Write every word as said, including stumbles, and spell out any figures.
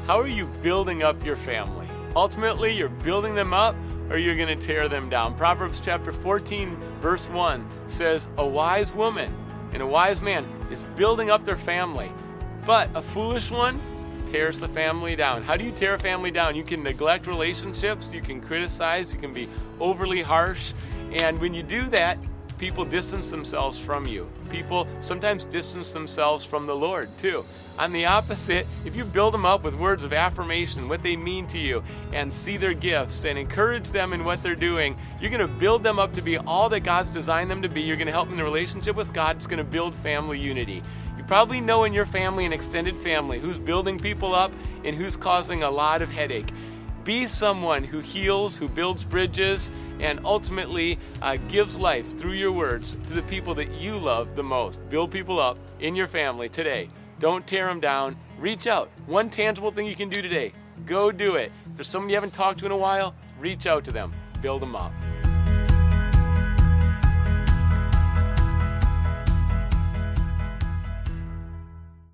How are you building up your family? Ultimately, you're building them up or you're going to tear them down. Proverbs chapter fourteen, verse one says, a wise woman and a wise man is building up their family, but a foolish one tears the family down. How do you tear a family down? You can neglect relationships, you can criticize, you can be overly harsh, and when you do that, people distance themselves from you. People sometimes distance themselves from the Lord too. On the opposite, if you build them up with words of affirmation, what they mean to you, and see their gifts and encourage them in what they're doing, you're going to build them up to be all that God's designed them to be. You're going to help them in the relationship with God. It's going to build family unity. You probably know in your family and extended family who's building people up and who's causing a lot of headache. Be someone who heals, who builds bridges, and ultimately uh, gives life through your words to the people that you love the most. Build people up in your family today. Don't tear them down. Reach out. One tangible thing you can do today. Go do it. If there's someone you haven't talked to in a while, reach out to them. Build them up.